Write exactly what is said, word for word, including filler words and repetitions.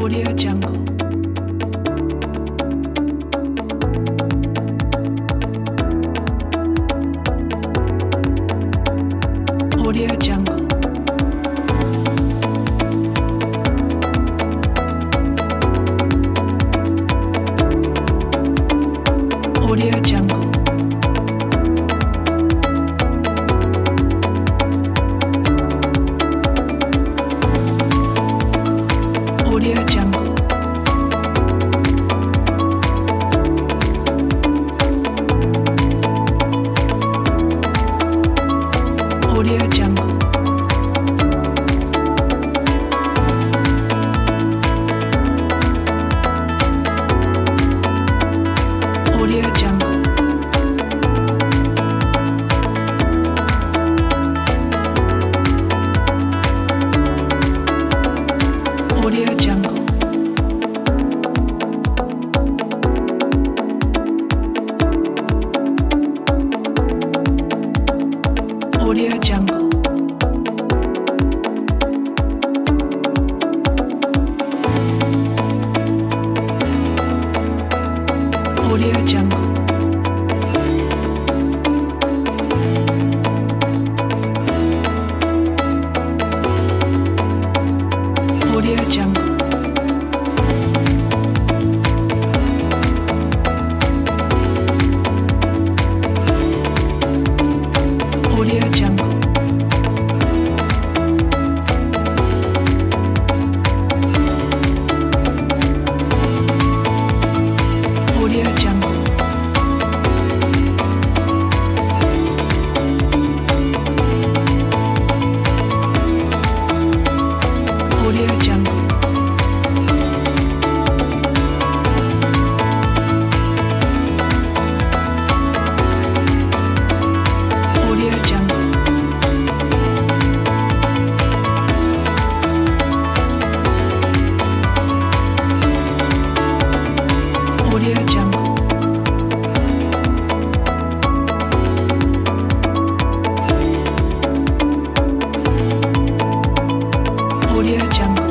Audio Jungle. Audio Jungle. Audio Jungle. Audio Jungle. Audio Jungle. Audio Jungle. Audio Jungle. Audio Jungle. Audio Jungle. Audio Jungle. Audio Jungle. Audio Jungle. Audio Jungle. Audio Jungle. Audio Jungle. Audio Jungle.